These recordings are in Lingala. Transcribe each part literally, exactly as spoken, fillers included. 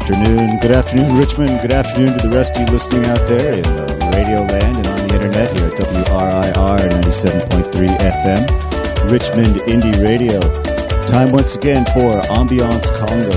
afternoon. Good afternoon, Richmond. Good afternoon to the rest of you listening out there in uh, radio land and on the internet here at W R I R ninety-seven point three F M, Richmond Indie Radio. Time once again for Ambiance Congo.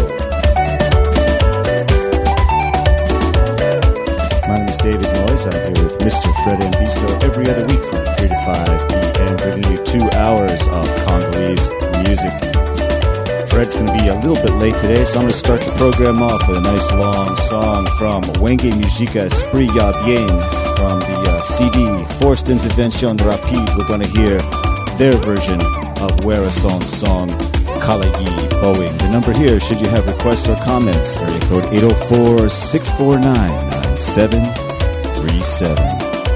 My name is David Noyes. I'm here with Mister Fred Mbiso every other week from three to five p.m., bringing you two hours of Congolese music. Fred's going to be a little bit late today, so I'm going to start the program off with a nice long song from Wenge Musica Esprit Ya Bien from the uh, C D Forced Intervention Rapide. We're going to hear their version of Werason's song, Kalayi Boeing. The number here, should you have requests or comments, area code eight oh four, six four nine, nine seven three seven.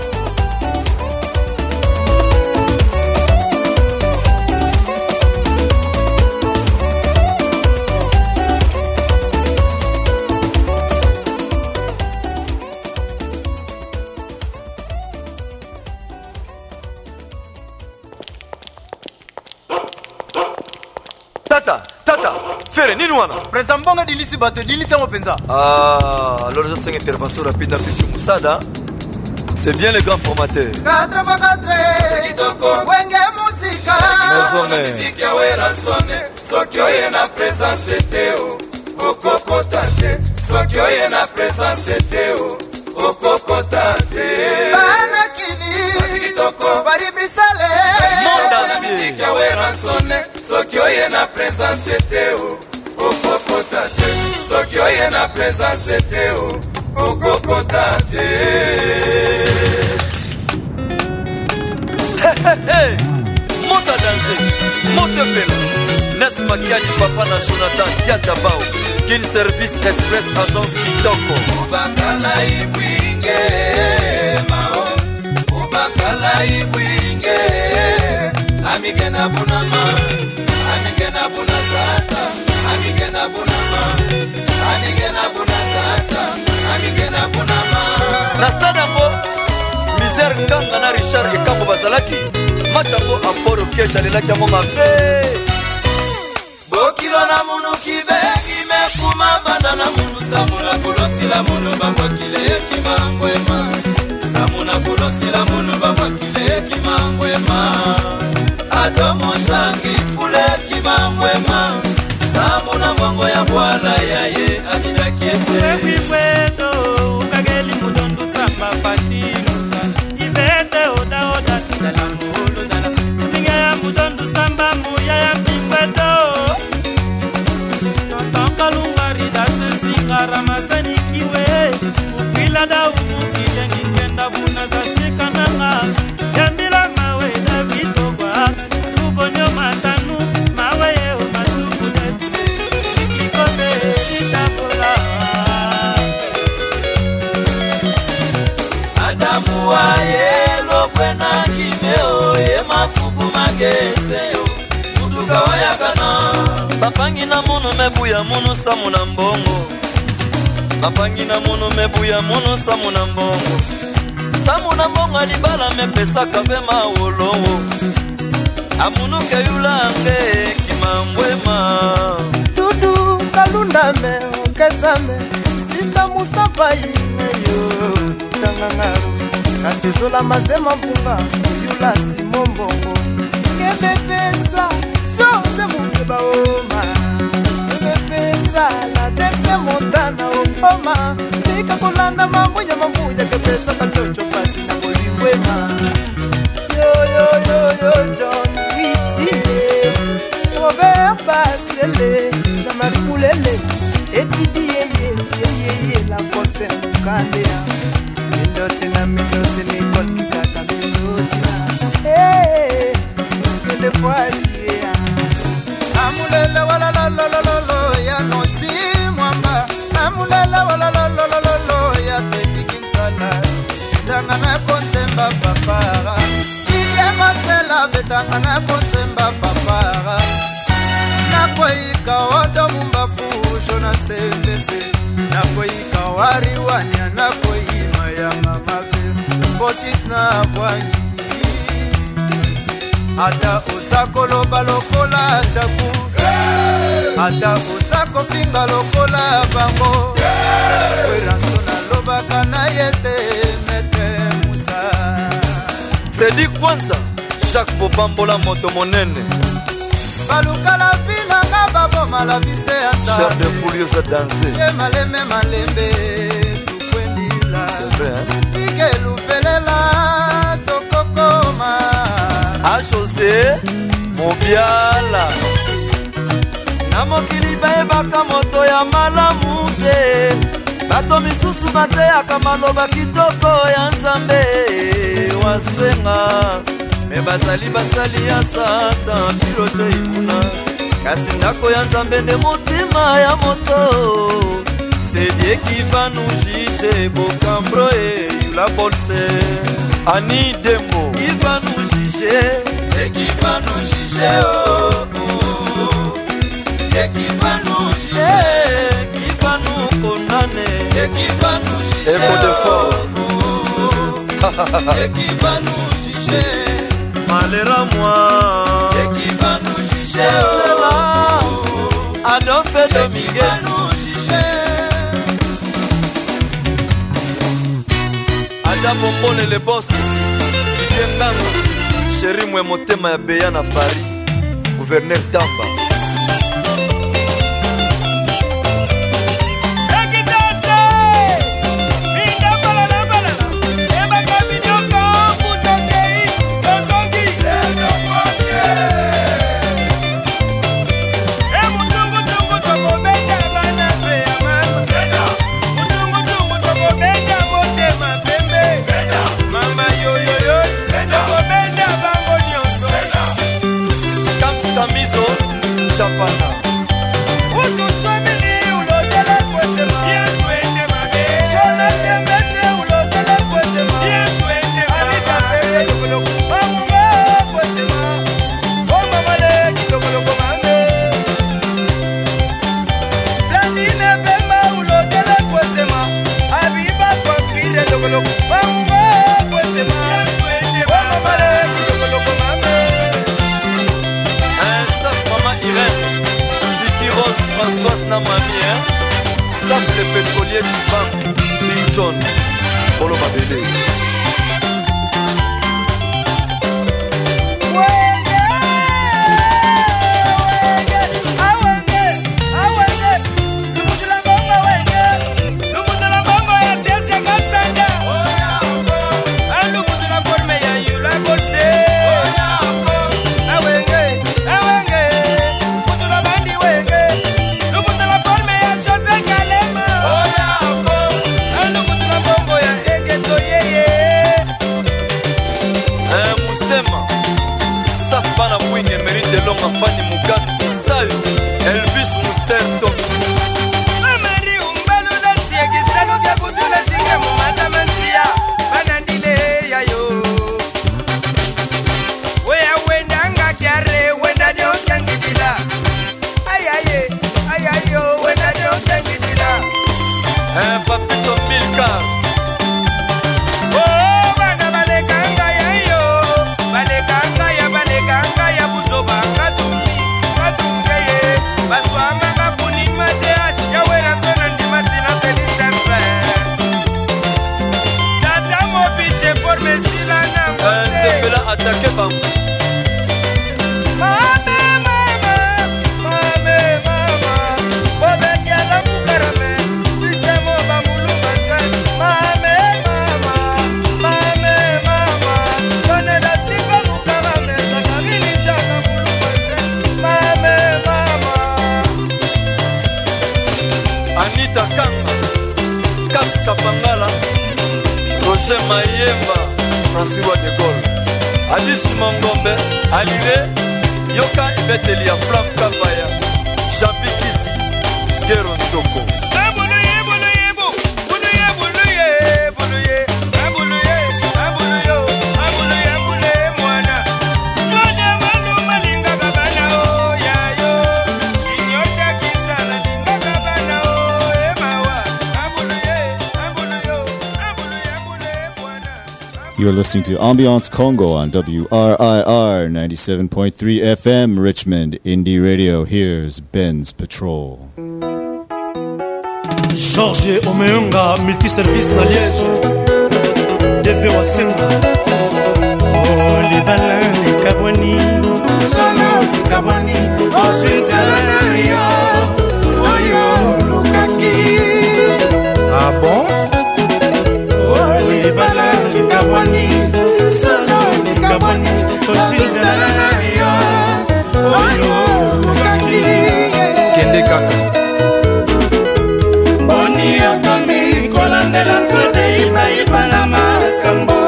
President Mbonga dilisi bato dilisi yango penza. Ah, alors je sais intervention rapide na Pichu Moussada. C'est bien les grands formateurs. quatre par quatre, Kitoko, Wenge Musica. Musique ya Werasone, Sokyo ye na présence teo, Okokotate. Sokyo ye na présence teo, Okokotate. Bana kini, Kitoko, Bari Brisale. Musique ya Werasone, Sokyo ye na présence teo. Okokotate, Sokyo ye na présence teo, Okokotate. Hey, hey, hey, monte à danser, monte pelo. Nes Makiachi Papa na Jonathan Kiatabao, Kin Service Express Agence Kitoko. Ubakala ibwinge, mao, Ubakala ibwinge, amike na bunama, amike na bunazata. Amigena bunama, amigena bunazata, amigena bunama. Nastanambo, misère nganga na Richard Ekambo bazalaki, machambo amporo kecha lelaki amo mabe. Bokilo na munu kibe, kime kuma banda na munu samuna kulosi la munu bambwa kile ekima ngwema. Samuna kulosi la munu bambwa kile ekima ngwema. Adomo shangi fule ekima ngwema. Samuna mwango ya bwala ya ye adida kiese. Ewi wedo, ukageli mudondo samba patiluka. Ibete oda oda tidala muhulu dala. Minga ya mudondo samba muya ya pingwedo. Notonka lungari da sensinga ramazani kiwe. Ufila da umukile ngikenda buna za shikananga. Jambila mawe da vitogwa. Tubonyo matanu, mawe ye umatuku deti. Adamu wa yelo kwena kimeo ye mafuku mageseo Muduka wa yakana Bapangi na munu mebuya munu samu na mbongo. Bapangi na munu mebuya munu samu na mbongo. Samu na mbongo alibala mepesa kabema wolowo. Amunu keyula ange kimambwema. Dudu kalundame kezame sita musapai yo tangangaru kasizola mazema mpunga yula simombongo kebepesa chose mukeba oma kebepesa la dese montana oma tika kolanda mambo ya mambo ya kebesa kachocho pasi na boiwema yo yo yo yo John Witty Robert Basile na Marimulele etidi ye ye ye ye la poste mukandea mindote na mindote ni kolikata mindote eh ele fwazi ya Amulele wala la la la la ya no si mwamba. Amulele wala la la la la ya tetikinsala. Dangana kontemba papara Iye masela betangana kontemba papara Nakoika wado mumbafu jona sebese Nakoika wari wanya nakoima ya mamave Botis na wani Ata usako loba lokola chaku Ata usako finga lokola bango weraso nalobaka na ye te Maître Moussa. Fredi Kwanza, Jacques Bobambola moto monene. Baluka la vila nga baboma la vise ya ta. Cher de Furiosa danser. Ye maleme malembe tukwendila. C'est vrai, hein? Ike lupelela tokokoma. A José Mobiala. Na mokili bayebaka moto ya malamu te. Bato misusu bateyaka maloba kitoko ya Nzambe wasenga. Me bazali basali ya Satan pilote imuna. Kasi ndako ya Nzambe nde motima ya moto. C'est Dieu qui va nous juger. Bocambro et la bolse Annie Dembo qui va nous juger. Et qui va nous juger, oh, oh. Et qui va nous juger. Qui va nous condamner. Et qui va nous juger, Et mot de fort. oh, oh. Et qui va nous juger. Malheur à moi. Et qui va nous juger, oh, oh. Adolphe Et qui Dominguez va nous juger. Ada Bombole le boss Kengango Chéri mwe motema ya Beya na Paris Gouverneur Tamba. Tamizo Chapana Utu swamini ulotele kwetema. Yatwende mabe. Shona sembese ulotele kwetema. Yatwende mabe. Alita pese yokoloko mamunga kwetema. Oma male kitokoloko mame. Blandine pema ulotele kwetema. Abiba kwa fide yokoloko mamunga kwetema. Yatwende mabe. Oma male kitokoloko mame. Irène, Vicky Rose, Françoise Namami, hein? Staff le pétrolier du banc, Big John, Polo Mabele. Fanny Mugan Isayo Elvis Muster Thompson Amari umbalo da tiegi salo kya kutula singe mumata mansia banandile yayo. Wea wenda nga kyare wenda de okangidila. Ayaye ayayo wenda de okangidila. Un papito Milka. Oh bana balekanga yayo balekanga ya balekanga ya buzoba katumi katungeye baswanga bakuni mate ya wera zona ndima sina selisembe. Tata mo biche forme sila na Un Zembela attaqué par Mame mama mame mama bobeki ala mukarame bisemo bamulu banza. Mame mama mame mama kone da sipa mukarame sakabili jana mulu banza. Mame mama Anita Kanga, Kaps Kapangala, Roger Mayemba, Francis de Gaulle, Alice Mangombe, Alire, Yoka Ibetelia, Flam Kabaya, Jean-Bikisi, Sgero Nchoko. Abuluye buluye bu buluye buluye buluye abuluye abuluyo abuluye buluye mwana. Yoda malu malinga kabana o yayo. Sinyota kisala linga kabana o emawa. Abuluye abuluyo abuluye buluye mwana. You are listening to Ambiance Congo on W R I R ninety-seven point three F M, Richmond Indie Radio. Here's Ben's Patrol. Georges Omeunga, multiservice na Liège. Deve Wasenga. Oh, les balins, les Kabwani. Solo Kabwani. Oh, Switzerland. Oh, yo, Lukaki. Ah bon? Oh, les balins, les Kabwani. Solo Kabwani. Oh, Switzerland. Oh, yo, Lukaki. Kende Kaka. Kolandela kode iba iba na makambo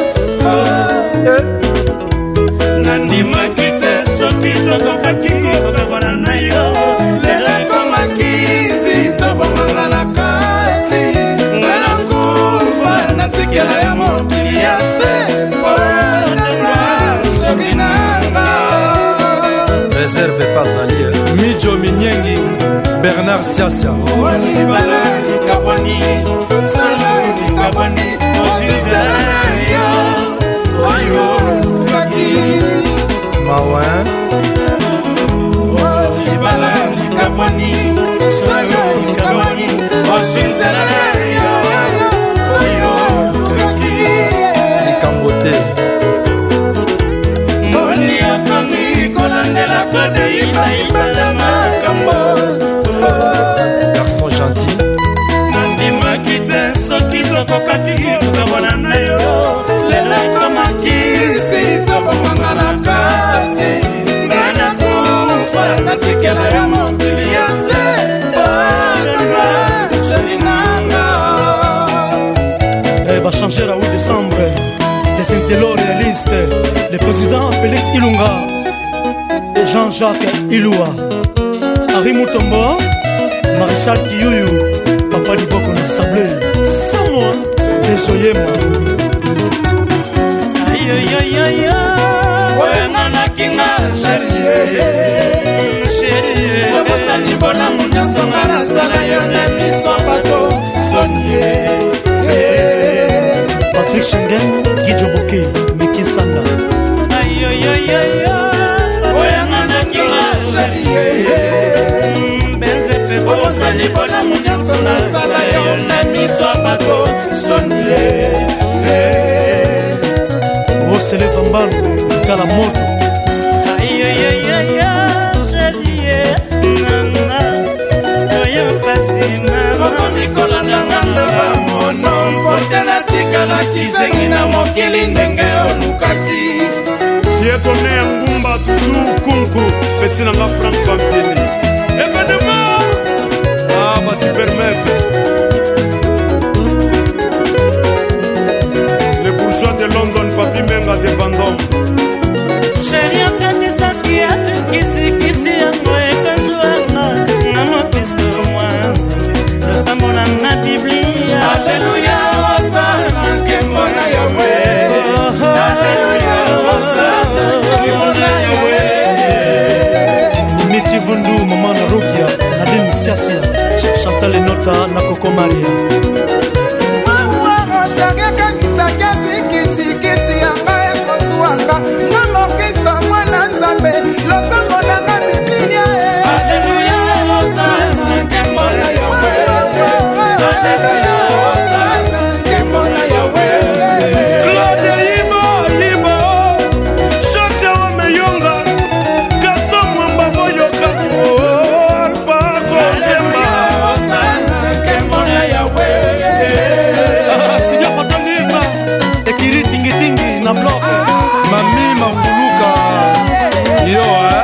Nandi makite soki tokokaki kokabana na yo Lela komakisi tobomanga na kati Ngana kufa na tikela ya mokili ya se Porananga shokinanga Réserve pas salir. Midjo Minyengi, Bernard Siasia. Olibala likabwani Sala likabwani Osizalaya Ayo lukaki Mawen. Olibala likabwani Sala likabwani Osizalaya Ayo lukaki Likambote. Moni akami kolandela kode iba iba na makambo Garçon gentil. Makite soki tokokaki kokabana na yo Lela komakisi tobomanga na kati Ngana kufa na tikela ya mokili ya se Porananga shokinanga Eh bah changer à huit décembre. Les intellos réalistes. Le président Félix Ilunga et Jean-Jacques Iloua. Harry Moutombo, Maréchal Kiyuyu, Papa Diboko na Sablé. Sans moi, désoyema. Aïe aïe aïe aïe aïe. Oyangana kinga sherie Chérie. Wabosani bona munyaso ngana sala yone miso bato Sonie Patrick Schengen, Guy Joboke, Miki Sanda. Aïe aïe aïe aïe. Oyangana kinga sherie Wabosani bona munyaso ngana sala yone miso bato Sonie Osele Fambano, Kalamoto. Aïe aïe aïe aïe chérie. Nana, oyo pasi mama. Mikolandanga mono mpote na tikala kizengi na mokili ndenge olukaki Diekone ya ngumba tu kunku. Peti nanga Frank Bampini. Événement. Ah, bah si permettre. Les bourgeois de London, Papi Menga de Vendôme. Chérie, akanisaki atukisi kisi yango ekazwana na mopisto mwanza losambola na Biblia. Alleluia osana nkembo na Yahwe Alleluia osana nkembo na Yahwe Miti Vundu, Mama na Rukia, Nadine Siasia, Chantal Enota na Coco Maria. Mawa shage kanisa kiasi kisi kisi yanga ekosuanga Mama Kristo mwana nzambe losambo na nga Biblia Alleluia osana nkembo na Yahwe Alleluia osana nkembo na Yahwe Claudia Iba, Iba, Chacha Wameyonga, Gaston Mwamba Boyoka, Alpha Kozemba. osana nkembo na Yahwe Studio Pataniva, Ekiri Tingi Tingi na bloc. Mami Mafuluka. Yo, hein?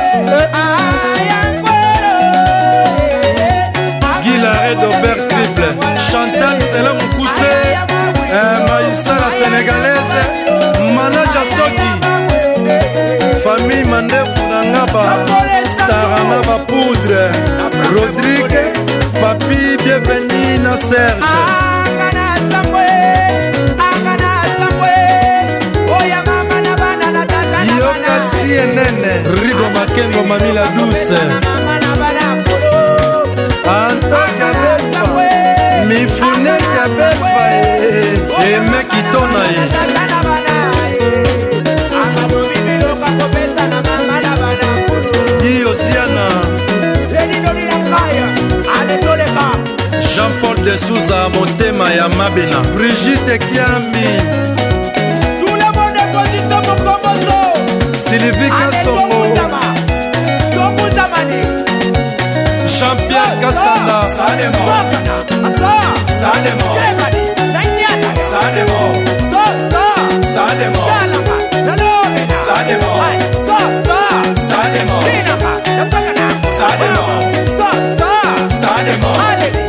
Guy Aubert Triple. Chantal Sela Moukousse. Maïssa la Sénégalaise. Manaja Soki. Famille Mandefu Nangaba. Taranaba Poudre. Rodrigue. Papi bienvenue na Serge. Yoka C N N. Rigo Makengo Mamila Douce. Antoka Befa. Mifune Kabefa. Eme Kitona. Guy Osiana. Jean-Paul de Souza motema ya Mabena Brigitte Kiambi tout le monde est position mon komoso Sylvie Kassongo Jean-Pierre Kassanda Sademo Sademo Sademo Sademo Sademo Sademo Sademo Sademo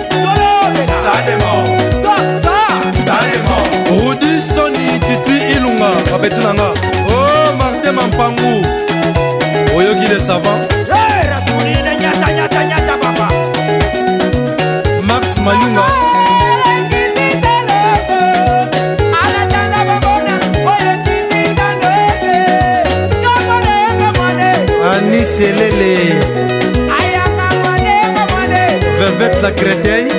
Sademo Rudi Soni Titi Ilunga Abeti nanga Oh Martin Mampangu Oyoki le savant Max Mayunga Anis Elele Vevette la Créteil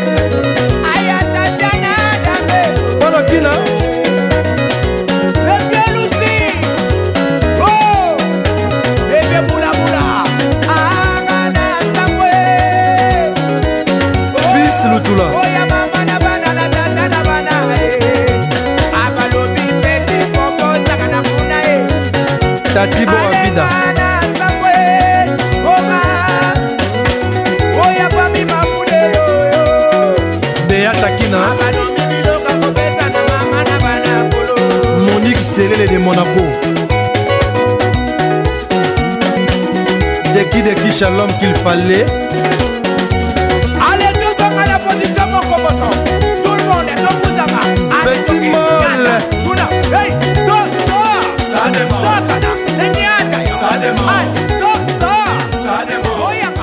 Bonokina Fils Lutula Tatibo Avida Takina Monique Selele de Monaco De qui de qui Shalom qu'il fallait allez tous à la position mon promotion tout le monde est au Kouzama Petit Molle hey so so Sademo Sademo Sademo so so Sademo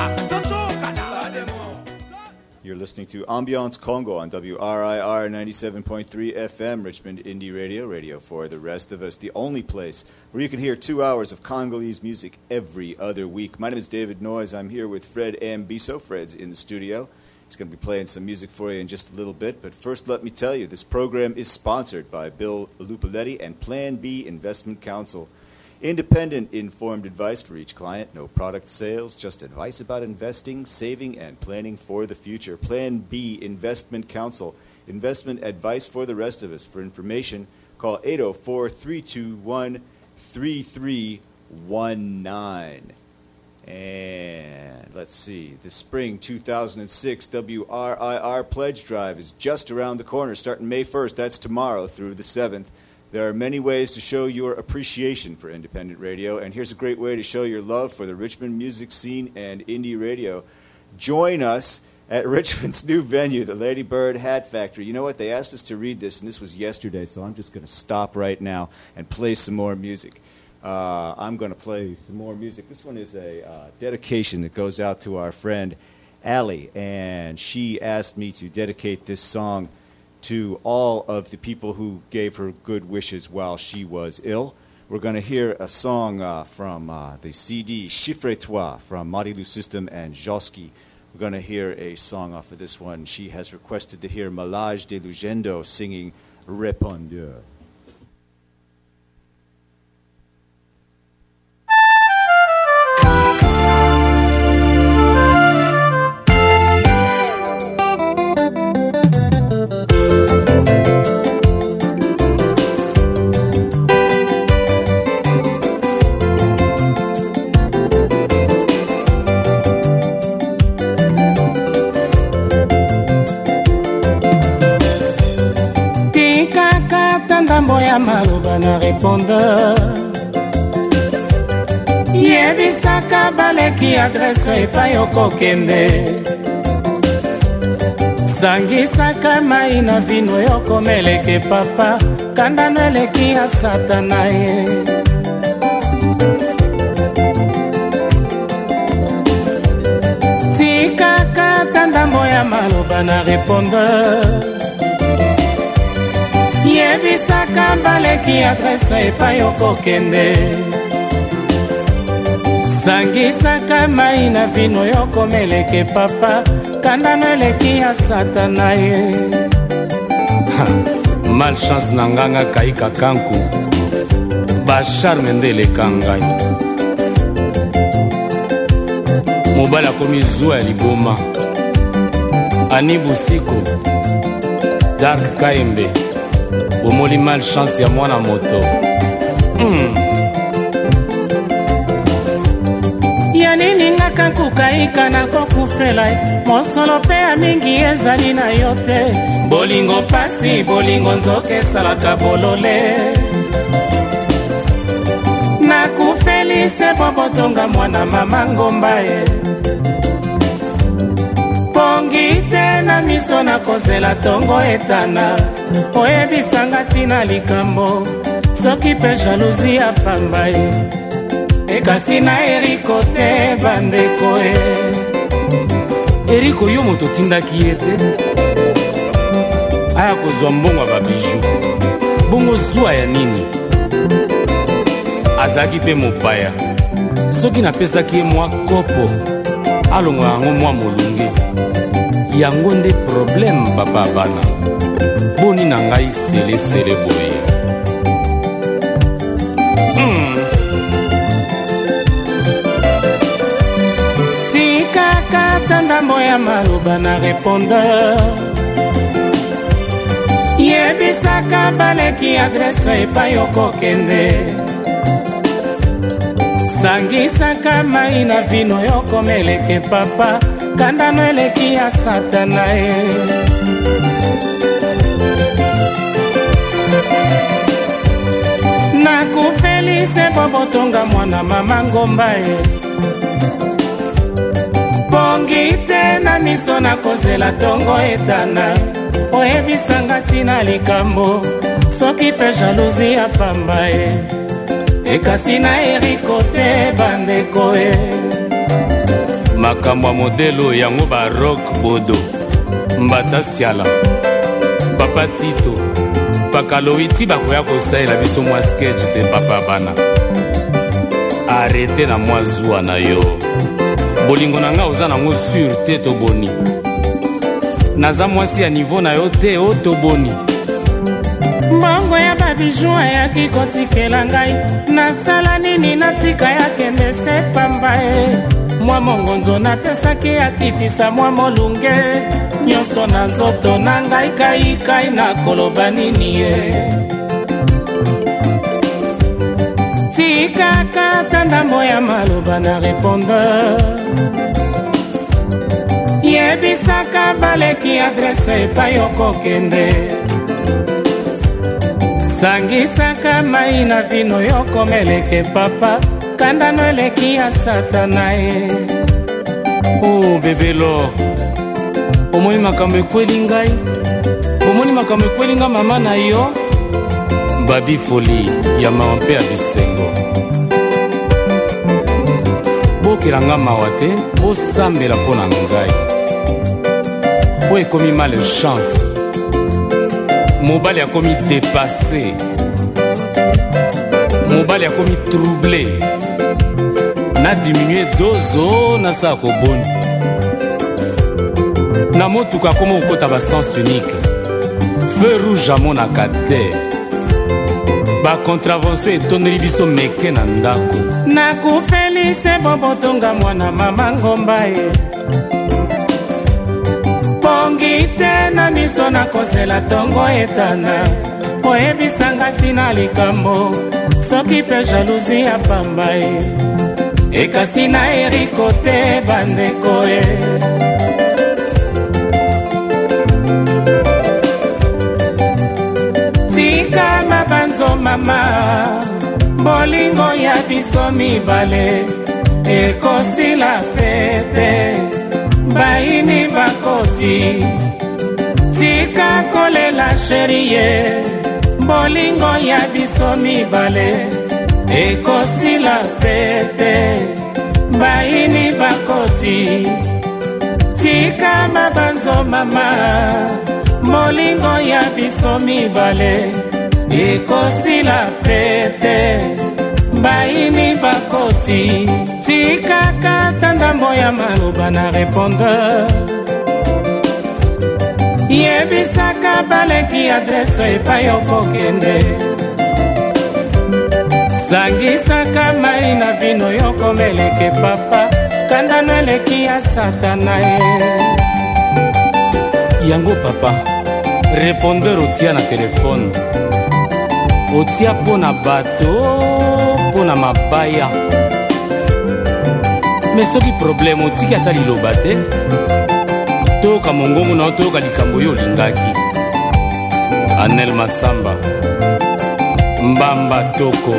You're listening to Ambiance Congo on W R I R ninety-seven point three F M, Richmond Indie Radio, radio for the rest of us, the only place where you can hear two hours of Congolese music every other week. My name is David Noyes. I'm here with Fred Ambiso. Fred's in the studio. He's going to be playing some music for you in just a little bit. But first, let me tell you, this program is sponsored by Bill Lupoletti and Plan B Investment Council. Independent, informed advice for each client. No product sales, just advice about investing, saving, and planning for the future. Plan B Investment Council. Investment advice for the rest of us. For information, call eight oh four, three two one, three three one nine. And let's see, the spring two thousand six W R I R Pledge Drive is just around the corner, starting May first. That's tomorrow through the seventh. There are many ways to show your appreciation for independent radio, and here's a great way to show your love for the Richmond music scene and indie radio. Join us at Richmond's new venue, the Lady Bird Hat Factory. You know what? They asked us to read this, and this was yesterday, so I'm just going to stop right now and play some more music. Uh, I'm going to play some more music. This one is a uh, dedication that goes out to our friend Allie, and she asked me to dedicate this song to all of the people who gave her good wishes while she was ill. We're going to hear a song uh, from uh, the C D Chiffre-Toi from Marilou System and Joski. We're going to hear a song off of this one. She has requested to hear Malage de Lugendo singing Répondeur. Ndambo ya maloba na répondeur yebisaka baleki adresse epai okokende sangisaka mai na vino yokomeleke papa kandano eleki ya satana ye tikaka tandambo ya maloba na répondeur yebisaka baleki adresse epai okokende sangisaka mai na vino yokomeleke papa kandano eleki ya satana ye malchance na nganga kaika kanku bacharme nde eleka ngai mobali akomi zwa ya liboma Ani Busiko, Dark Kaembe, bomoli malchance ya mwana moto. mm. Ya nini ngaka kukaika na kokufela, mosolo pe ya mingi ezali na yote. Bolingo pasi, bolingo nzoke salaka bolole. Na kufelise bobotonga mwana mama ngombae. Pongite na miso na kozela tongo etana. Oyebisanga tina likambo, soki pe jalousie ya pambae. Ekasi na Eriko te bandeko e. Eriko yo moto tindaki ete aya kozwa mbongo ya babiju. Bongo zwa ya nini? Azaki pe mopaya. Soki napesaki ye mwa kopo, alongo yango mwa molunge. Yango nde problème papa bana. Boni na ngai sele sele boye. mm. Tikaka tanda moya maloba na répondeur. Yebisaka baleki adresse epai okokende. Sangisaka mai na vino yokomeleke papa. Kandano eleki ya satana e. Na kufelise bobotonga mwana mama ngomba e. Pongite na miso na kozela tongo etana. Oyebisanga tina likambo, soki pe jalousie ya pamba e. Ekasi na Eriko te bandeko e. Makambo modelo yango ba rock bodo. Mbata siala Papa Tito Pakaloiti bakoya kosaela biso mwa sketch te papa bana. Arrête na mwa zwa na yo. Bolingo na nga oza nango sur te to boni. Naza mwasi ya niveau na yo te o to boni. Mbongo ya babiju ayaki kotikela ngai. Nasala nini natika ya kende se pamba e. Mwa mongonzo napesaki akitisa mwa molunge. Nyonso na nzoto na ngai kai kai na koloba nini e. Tikaka tanda moya maloba na répondeur. Yebisaka baleki adresse epai okokende. Sangisaka mai na vino yokomeleke papa. Kandano eleki ya satana e. Oh bebelo, omoni makambo ekweli ngai. Omoni makambo ekweli nga mama na yo. Babi foli ya mawampe ya bisengo. Bokela nga mawa te, bosambela mpo na ngai. O ekomi malchance. Mobali akomi dépassé. Mobali akomi troublé. Na diminué dozo na sa koboni. Na motuka komo ukota ba sens unique. Feu rouge amonaka te. Ba contravention etoneli biso meke na ndako. Na kufelise bobotonga mwana mama ngomba e. Pongite na miso na kozela tongo etana. Oyebisanga tina likambo, soki pe jalousie ya pamba e. Ekasi na Eriko te bandeko e. Tika mabanzo mama, bolingo ya biso mibale. Ekosila fete, baini bakoti. Tika kolela sherie, bolingo ya biso mibale. Ekosila fete, baini bakoti. Tika mabanzo mama, bolingo ya biso mibale. Ekosila fete, baini bakoti. Tika katanda moya maloba na répondeur. Yebisaka baleki adresse epai okokende. Sangisaka mai na vino yokomeleke papa. Kandano eleki ya satana e. yango papa répondeur otia na telefone otia mpo na bato mpo na mabaya me soki problème otiki ata liloba te toyoka mongongo na yo toyoka likambo oyo olingaki. Anel Masamba, Mbamba Toko,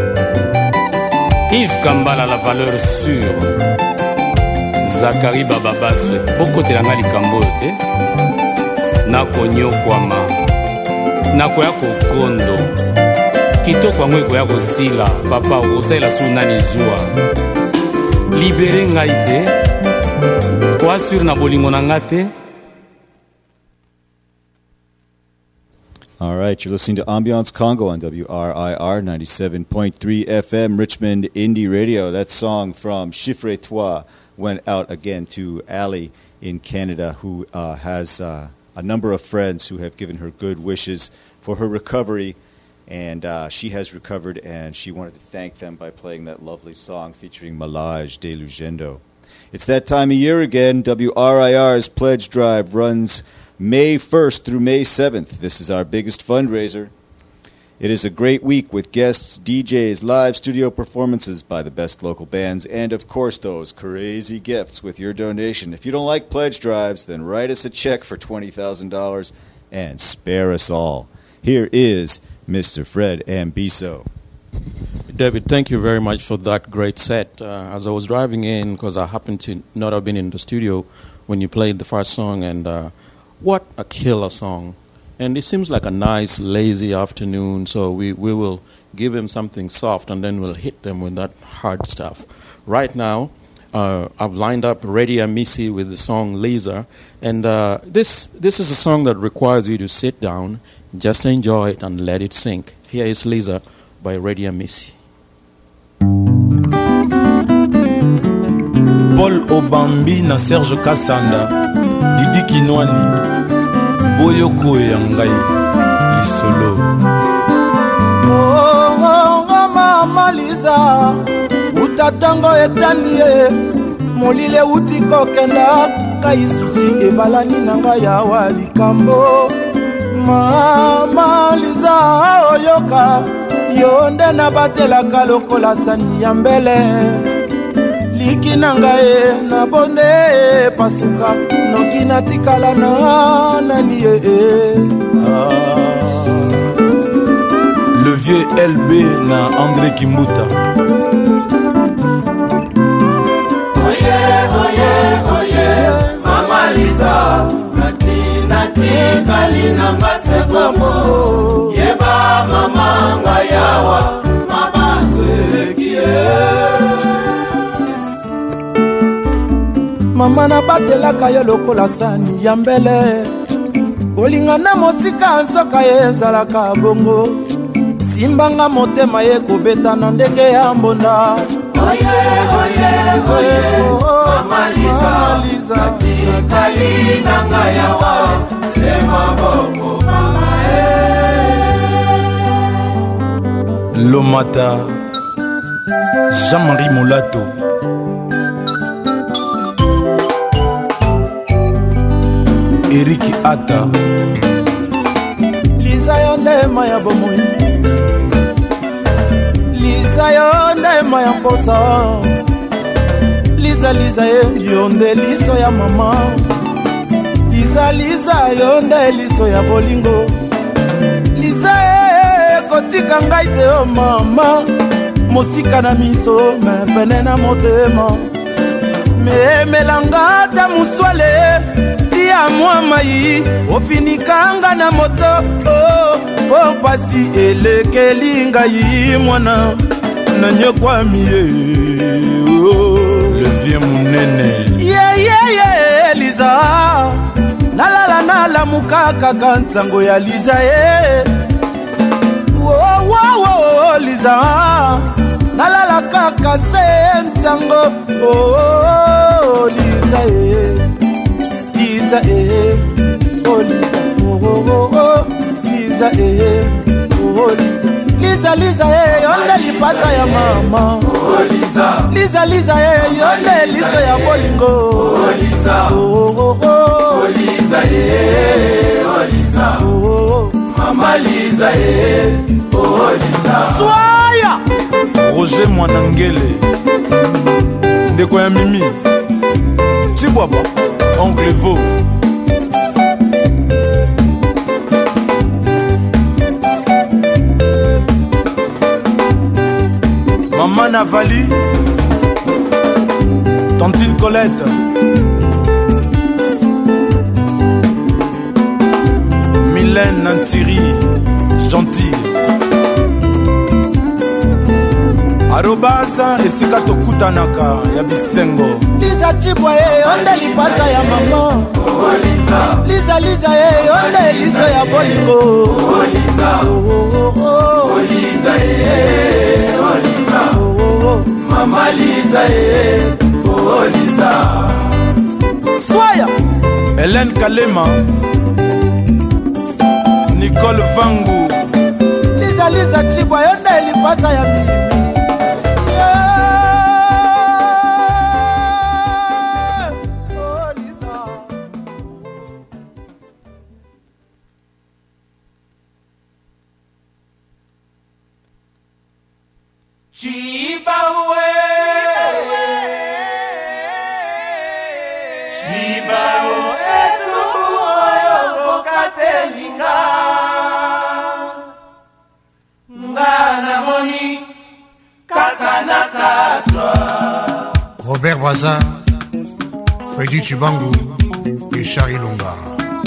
Yves Kambala, la valeur sûre, Zakari Bababaswe, bokotelanga likambo te nako nyokwama nako ya kokondo kitoko yango ekoya kosila papa okosalela su nani zuwa libere ngai te kwa sur na bolingo na nga te. All right, you're listening to Ambiance Congo on W R I R ninety-seven point three F M, Richmond Indie Radio. That song from Chiffre Toi went out again to Ali in Canada, who uh, has uh, a number of friends who have given her good wishes for her recovery, and uh, she has recovered, and she wanted to thank them by playing that lovely song featuring Malage de Lugendo. It's that time of year again. W R I R's Pledge Drive runs May first through May seventh. This is our biggest fundraiser. It is a great week with guests, D Js, live studio performances by the best local bands, and of course those crazy gifts with your donation. If you don't like pledge drives, then write us a check for twenty thousand dollars and spare us all. Here is Mister Fred Ambiso. David, thank you very much for that great set. Uh, as I was driving in, because I happened to not have been in the studio when you played the first song, and uh, what a killer song. And it seems like a nice, lazy afternoon, so we, we will give him something soft and then we'll hit them with that hard stuff. Right now, uh, I've lined up Radia Misi with the song Lisa, and uh, this this is a song that requires you to sit down, just enjoy it and let it sink. Here is Lisa by Radia Misi. Paul Obambi na Serge Kassanda, Didi Kinwani, Boyoko Yangai, Lisolo. Oh, oh, mama Lisa, utatango etanie, molile utiko kenda, kaisusi ebalani nanga ya walikambo. Mama Lisa, oyoka, yonde na batela kalokola sani ya mbele. Liki nangae na bonde pasuka noki na tikala na nani e ah. Le vieux L B na André Kimbuta. Oye oye oye Mama Lisa nati nati kalina ngase kwamo yeba mama ngayawa mama kwekie. Mama na batelaka yo lokola sani ya mbele kolinga na mosika nsoka ye ezalaka bongo simbanga motema ye kobeta na ndenge ya mbonda. Oye oye oye Mama Lisa natikali nanga yawa sema bongo mama e. Lomata Jean-Marie Molato. Eric Ata. Lisa yonde maya bomoi, Lisa yonde maya mposa, Lisa Lisa yonde liso ya mama, Lisa Lisa yonde liso ya bolingo, Lisa kotika ngai te o mama, mosika na miso me pene na motema, me melanga ta muswale. Ya mwamai ofinikanga na moto oh oh pasi elekeli ngai mwana na nyokwami oh le vieux munene yeah yeah yeah Lisa nalala nala mukaka kantango ya Lisa eh oh oh oh Lisa nalala kaka sentango oh Lisa eh Lisa eh, oh Lisa, oh oh oh oh, Lisa eh, oh Lisa, Lisa Lisa eh, yonde lipasa ya mama, oh Lisa, Lisa Lisa eh, yonde liso ya bolingo, oh Lisa, oh oh oh, Lisa eh. Soya Roger Mwanangele Ndeko ya Mimi Chibwaba Oncle Vo Maman Navali Tantine Colette Mylène Nantiri Gentil Arobasa esika tokutanaka ya bisengo Liza Chibwa ye onde lipasa ya mama oh Liza Liza Liza ye onde Liza ya bolingo oh Liza oh oh oh Liza ye oh Liza oh oh mama Liza ye oh Liza Soya Hélène Kalema Nicole Vangu Liza Liza Chibwa ye onde lipasa ya mimi Robert Baza, Freddy Chibangu et Charlie Longa.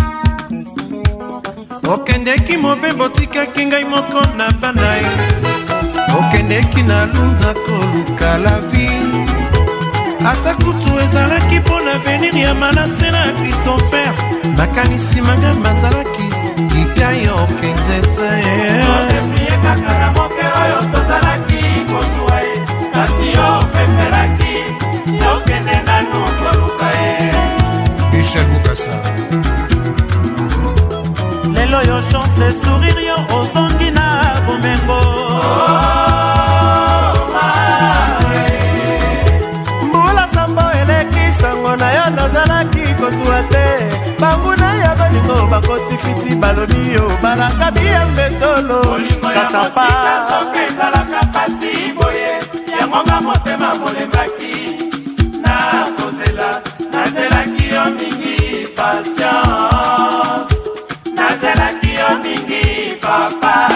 Okendeki mobembo tikaki ngai moko na banai Okendeki na lunda koluka la vie Ata kutu ezalaki mpo na venir ya Manase na Christopher Makanisi manga mazalaki kikai okende te Odeplie kaka na moke oyo tozalaki kosuwa ye Kasi yo preferaki okende na nukoluka ye Michel Boukassa Lelo yo chance sourire yo ozongi na bomengo Mbula sambo eleki sango na yo nozalaki kosuwa te Banguna ya balingo bakoti fiti baloni yo balaka biya mbetolo Kasapa soke ezalaka pasi boye Yango nga motema molembaki Na kozela nazelaki yo mingi patience Nazelaki yo mingi papa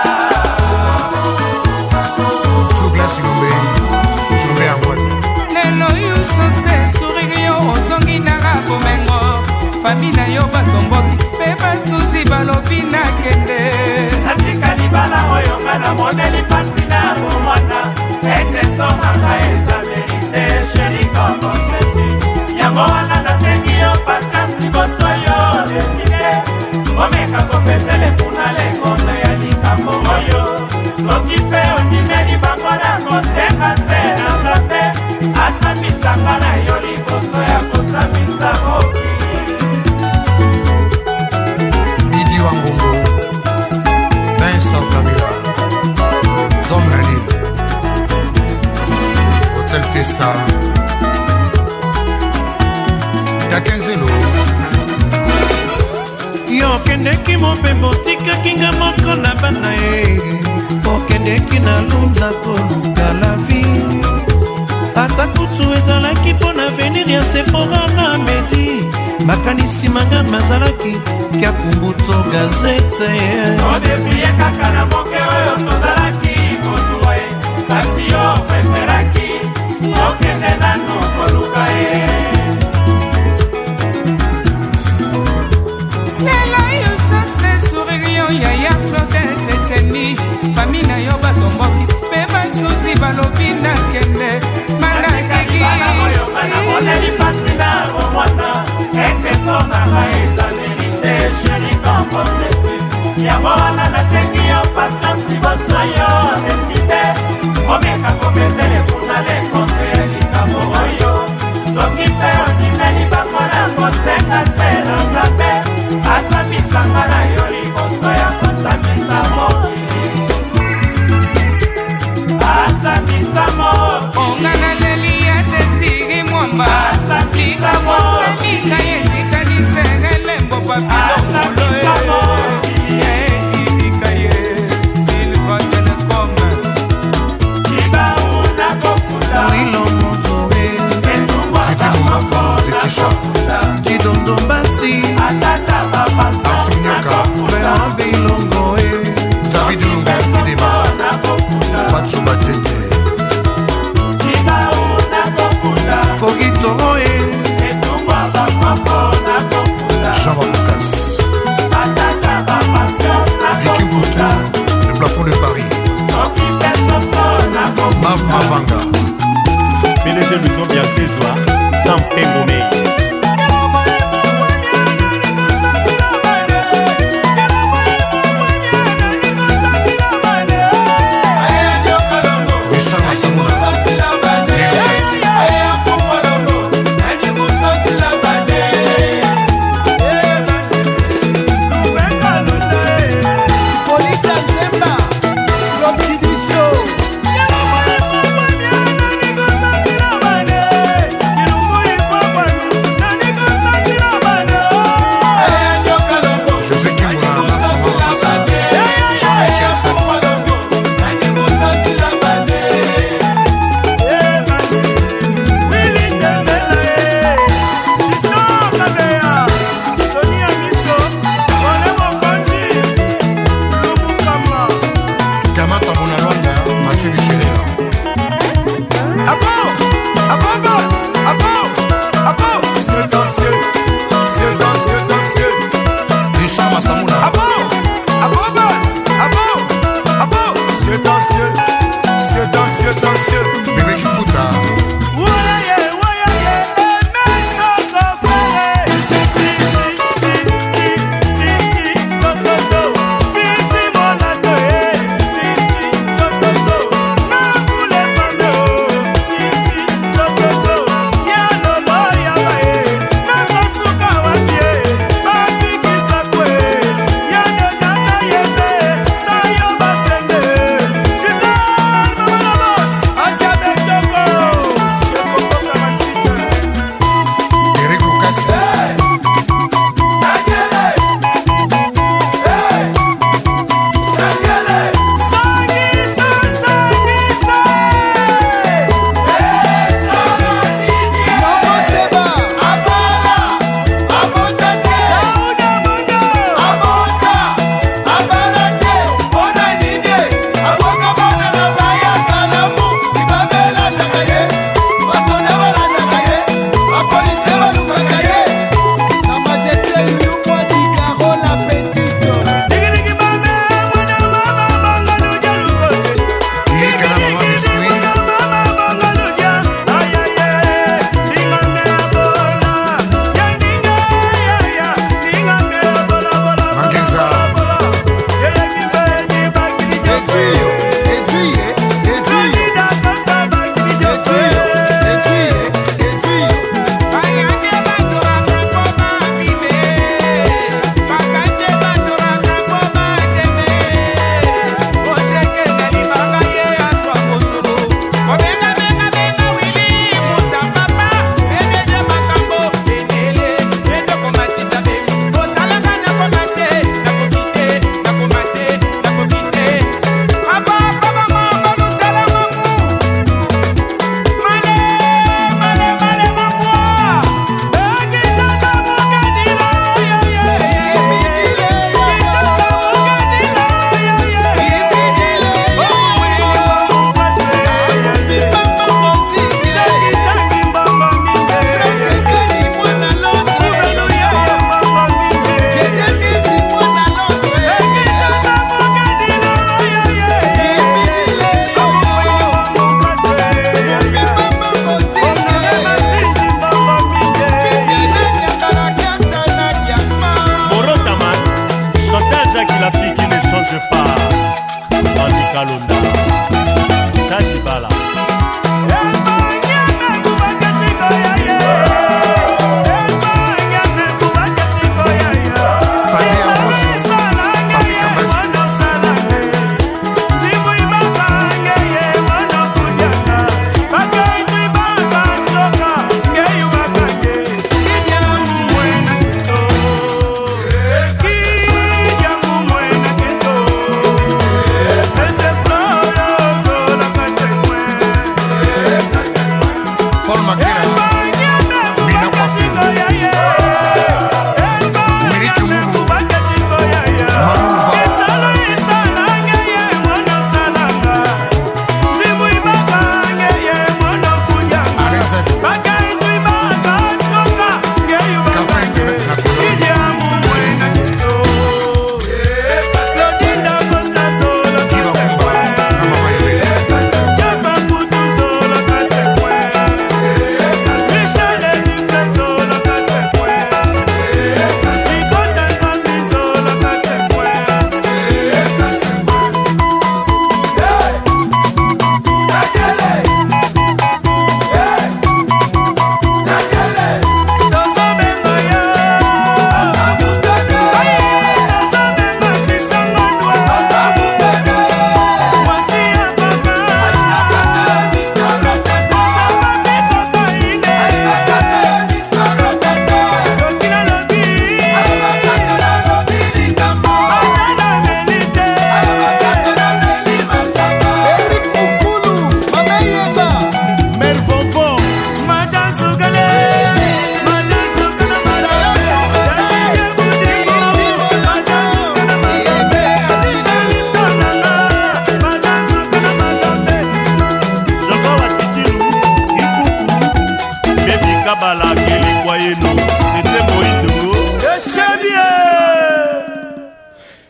Douglas Ilombe, Jumbe Angwani Lelo yu chose sourire yo ozongi na bomengo Fami na yo batomboki pe basusi balobi na kende Natika libala oyo ngana moneli pasi na bomwana Ete somaka eza merite sheri koko seti Yango wana nasengi yo patience liboso yo deside Omeka kopesele puna lengondo ya likambo oyo Soki pe ondimeli bango na kosenga se na nzambe Asambisanga na yo liboso ya kosambisa moki Bidi Wangongo, Vincent Kabila, Tom Nanil, Hotel Fiesta, Yakenzelo Yo kendeki mopembo tikaki nga moko na bana ye Okendeki na lunda koluka la vie Ata kutu ezalaki mpo na venir ya Sephora na Medi Makanisi manga mazalaki kia kumbuto gazete Odeplie kaka na moke oyo tozalaki kosuwa ye Kasi yo preferaki okende nanu koluka ye Lelo yu chose sourire yo yaya Claude Checheni Fami na yo batomboki pe basusi balobi na kende Malakiki Moneli pasi na bomwana Ese somaka eza merite sheri koko seti Yango wana nasengi yo patience liboso yo deside Omeka kopesele kuna lengondo ya likambo oyo Soki pe ondimeli bango na kosenga se na nzambe Asambisanga na yo liboso ya kosambisa moki Asambisa moki Ongana leli ya tesiri mwamba Lika mwasali na yelika nisengelembo papilo Asambisa moki Yelika ye Silva Jean Bacocas. Vicky Boutou, le plafond de Paris. Mav Mavanga. P D G Maison bien Tézoa, sans Pengomé.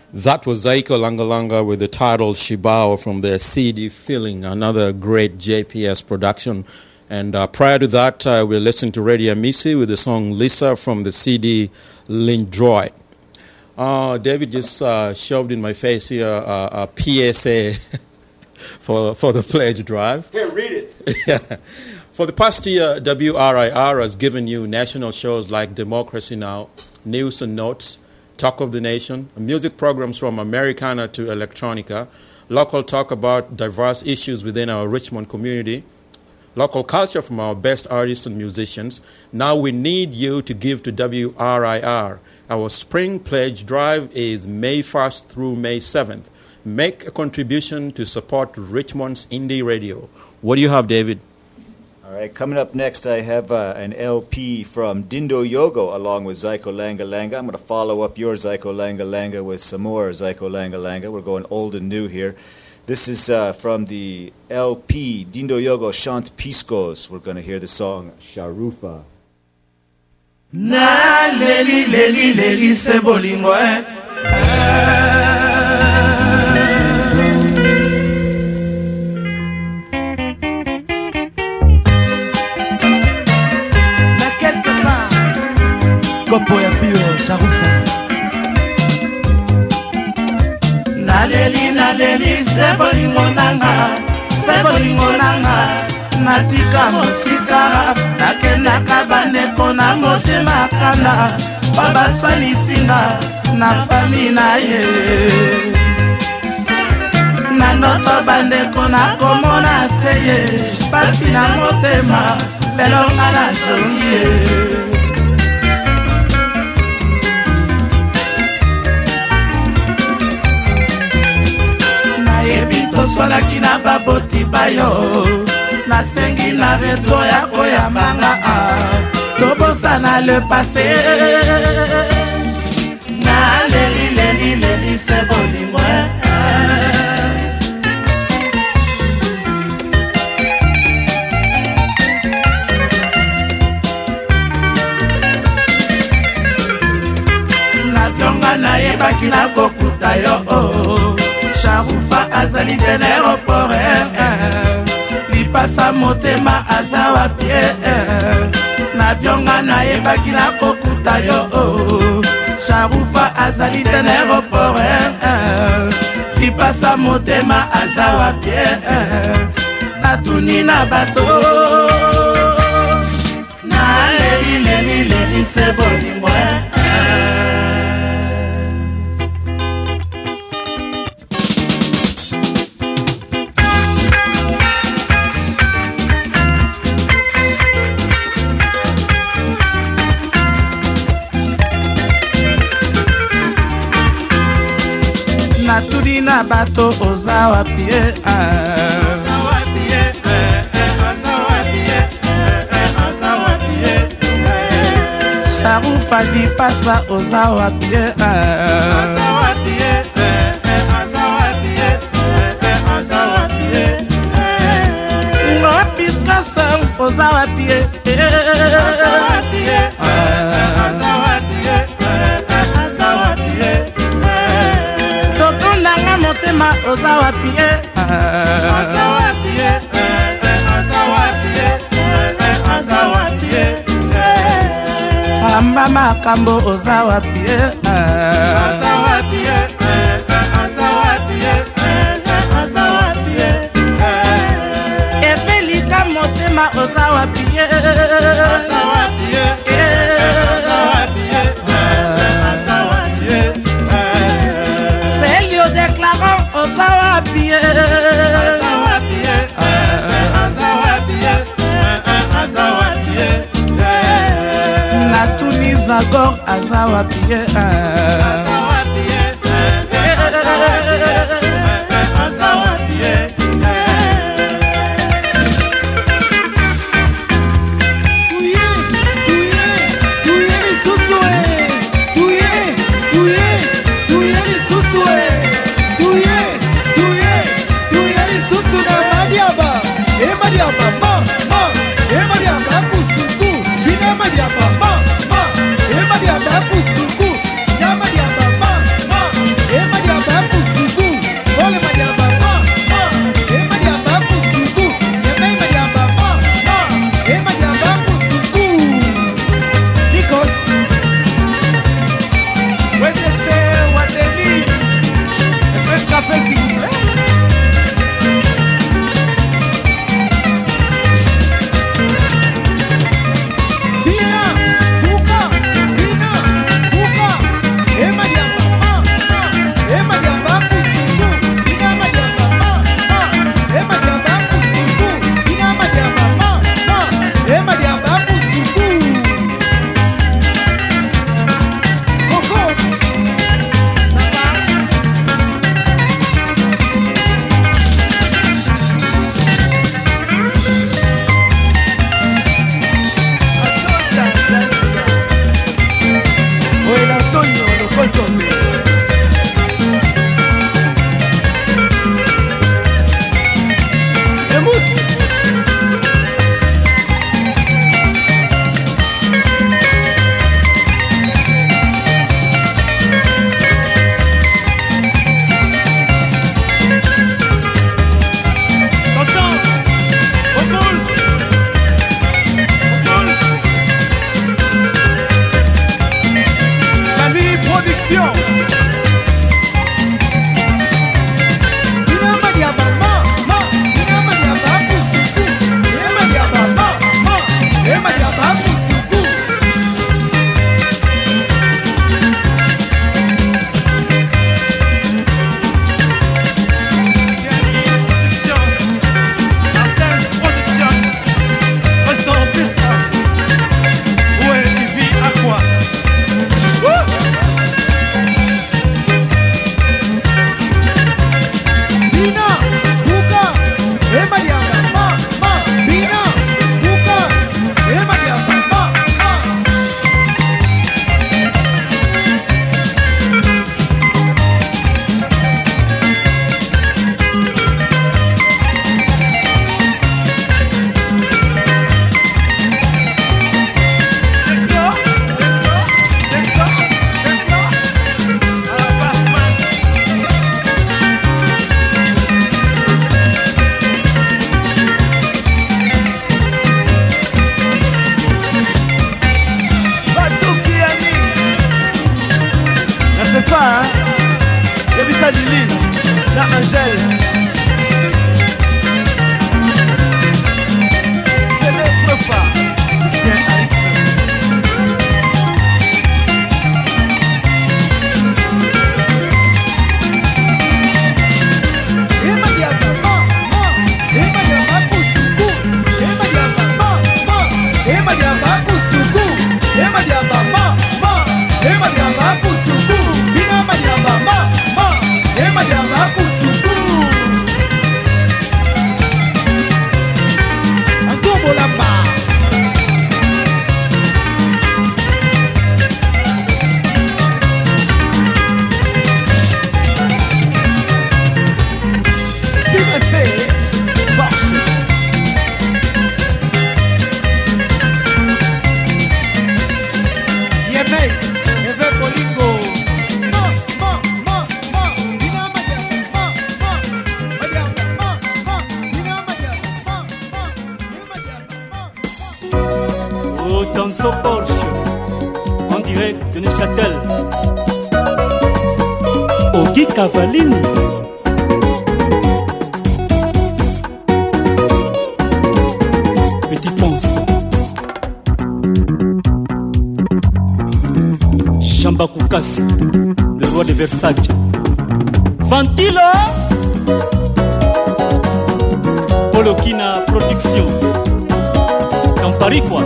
That was Zaiko Langa Langa with the title Shibao from their C D Feeling, another great J P S production. And uh, prior to that, uh, we listened to Reddy Amisi with the song Lisa from the C D Lindroid. Uh, David just uh, shoved in my face here uh, a P S A for, for the pledge drive. Here, read it. Yeah. For the past year, W R I R has given you national shows like Democracy Now!, News and Notes, Talk of the Nation, music programs from Americana to Electronica, local talk about diverse issues within our Richmond community, local culture from our best artists and musicians. Now we need you to give to W R I R. Our spring pledge drive is May first through May seventh. Make a contribution to support Richmond's indie radio. What do you have, David? All right, coming up next, I have uh, an L P from Dindo Yogo along with Zaiko Langa Langa. I'm going to follow up your Zaiko Langa Langa with some more Zaiko Langa Langa. We're going old and new here. This is uh, from the L P Dindo Yogo Chant Piscos. We're going to hear the song Sharufa. Na leli leli leli se bolingo eh. Kopo ya pio Sharufa. Naleli naleli se bolingo nanga, se bolingo nanga. Natika mosika, nakendaka bandeko na motema kanda. Baba salisinga na fami na ye. Na noto bandeko na komona seye, pasi na motema, lelo ana zongie. Solaki na baboti bayo nasengi na retro ya koyambanga tobosa na le passé na leli leli leli se bolingo na vyonga na yebaki na kokuta yo Sharufa azali den aéroport lipasa motema azawa pie na vyonga na yebaki na kokuta yo Sharufa azali den aéroport lipasa motema azawa pie na tuni na bato na leli leli leli se bolingo na bato ozawa pie ozawa pie ozawa pie ozawa pie Sharufa di pasa ozawa pie ozawa pie ozawa pie ozawa pie ngopisa sang ozawa pie ozawa pie ozawa pie ozawa pie motema ozawa pie ozawa pie ozawa pie ozawa pie amba makambo ozawa pie ozawa pie ozawa pie ozawa pie evelika motema ozawa pie ozawa pie ozawa pie ozawa pie déclarant ozawa pie ozawa pie ozawa pie ozawa pie na Tunisa gor ozawa pie ozawa pie ozawa pie tuye tuye tuye susue tuye tuye tuye susue Emadiaba, ma, ma, Emadiaba, kusuku, bina Emadiaba, ma, ma, Emadiaba, kusuku, Jamadiaba, ma, ma, Emadiaba. pleure pas, hein. Y'a vu ça Lily, là Angèle. Je ne pleure pas. Viens Alex. Tanso Porsche, en direct de Neuchâtel. Ogi Cavallini. Petit Ponce. Chamba Koukas, le roi de Versailles. Ventilo. Polokina Production. Dans Paris quoi.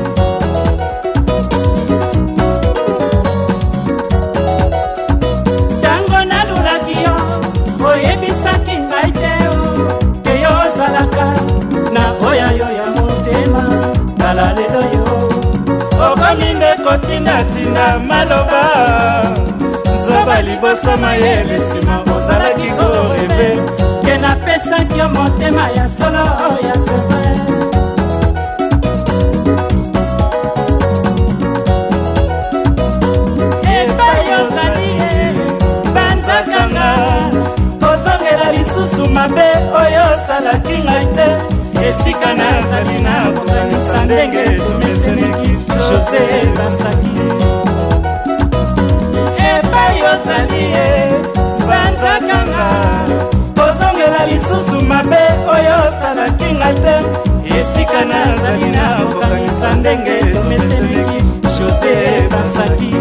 Tina maloba Zoba liboso mayele sima ozalaki koreve Ke napesaki yo motema ya solo ya sefe Epai ozali ye banzakanga Kozongela lisusu mabe oyo osalaki ngai te Esika nazali na kokanisa ndenge tomeseneki José Basaki Epai ozali ye banzakanga Kozongela lisusu mabe oyo osalaki ngai te Esika nazali na kokanisa ndenge tomeseneki José Basaki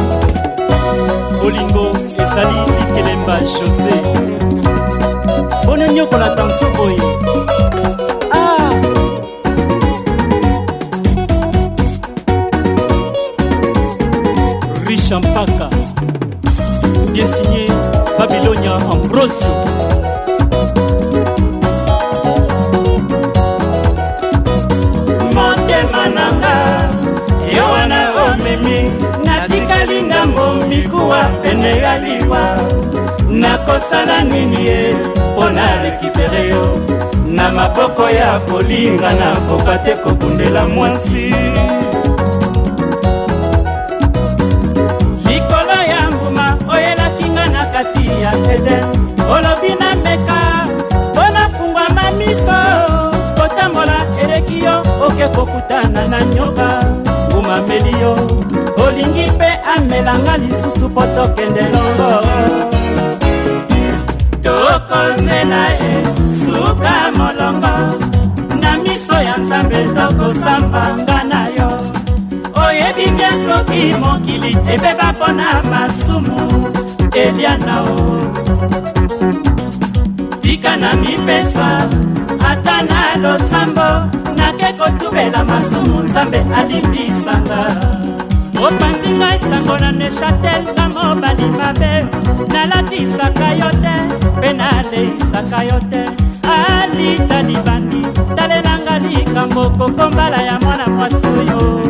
Bolingo esali likelemba José Bone nyokola tanso boye Champaka, bien signé Babylonia Ambrosio. Motema nanga, yowana omemi, natikali ngambo mikuwa pene ya liwa. Nakosala nini ye, pona rekipere yo, na maboko ya kolinga na kokate kobundela mwasi. Ya Eden, olobi na meka, bona fungwa mamiso, kotambola erekio, oke kokutana na nyoka, umameli yo, olingi pe amelanga lisusu poto kende longo. Tokozela e, suka molongo, na miso ya nzambe toko sambanga na yo. Oyebi bien soki mokili, ebeba pona masumu, Eliana o Tika na mipesa Ata na losambo Nake kotubela masumu nzambe alimbisanga Opanzinga isango na Neuchâtel Kamo bali mabe Nalatisaka yote Penale isaka yote Alita libandi Talelanga likambo Kokombala ya mwana mwasuyo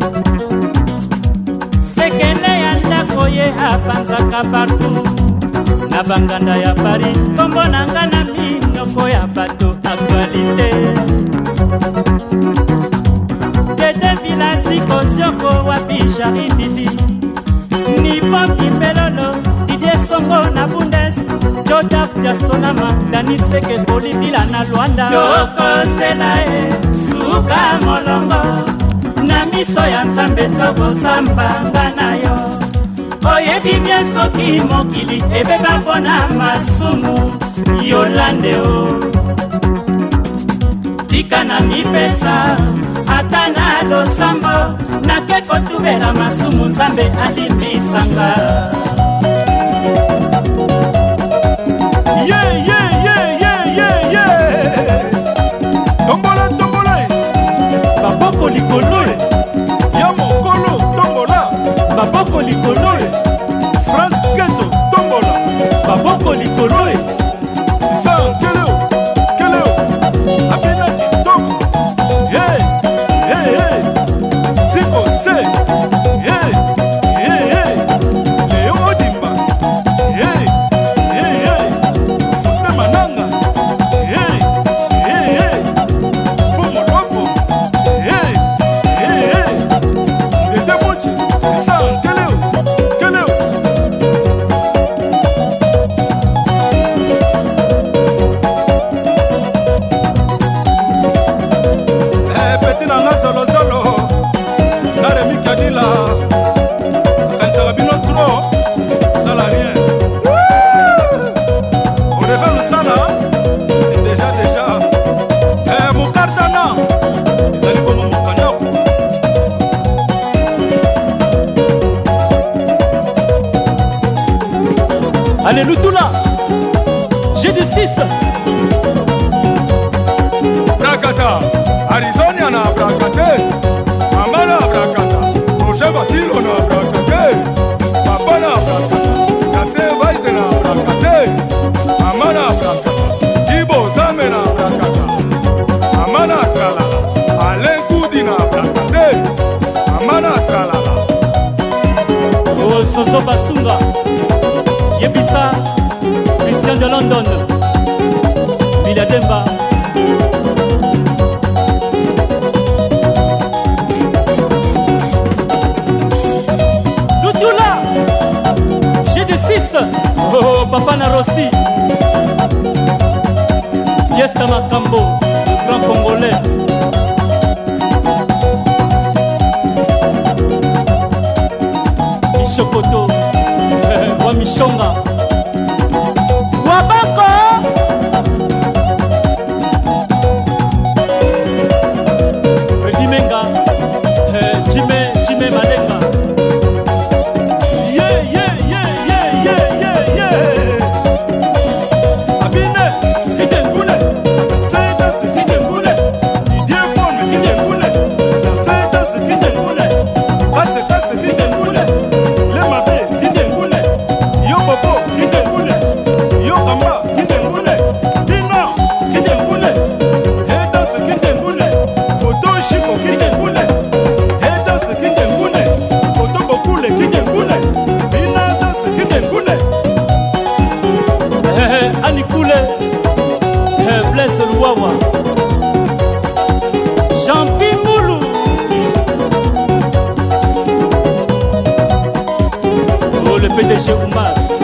Sekele ya ndako ye apanzaka partout Na banganda ya Paris Kombo nanga na minoko ya bato Actualité Dede Vilasi Kozioko wapi jaribili Nipo Kimbelolo Didier Songo na Bundes Jodaf Diasonama Dani Seke Bolivila na Luanda Joko Selae Suka Molongo Na miso ya nzambe toko sambanga na yo oyebi bien soki mokili ebeba mpona masumu yolande o tika na mipesa ata na losambo nake kotubela masumu nzambe alimisanga yeah, yeah, yeah, yeah, yeah, yeah. Tombola, tombola baboko likolo ya mokolo tombola baboko likolo France Keto tombola baboko likolo San keleo keleo abina kitoko hey hey hey siko se hey hey hey Leo Dimba hey hey hey Fuste Mananga hey hey hey Fumo Lofo hey hey hey Dede Mochi San keleo keleo Zolo zolo na Remi Kadila akanisaka bino trop sala rien on devait le sala déjà déjà eh mokartana ezali bomo mokanyako allez Lutula G D six Brakata Arizona na Brakate Mama na Brakata Roger Batilo na Brakate Papa na Brakata Kase Vaise na Brakate Mama na Brakata Ibo Zame na Brakata Mama na Tralala Alain Koudi na Brakate Mama na Tralala Oh Soso Basunga Yebisa Christian de London Villa Demba Oh, Papa Narossi Fiesta Macambo, le grand congolais Michokoto eh, Wa Michonga Wabako Freddy Menga eh, Jime, Jime Malenga P D G Oumar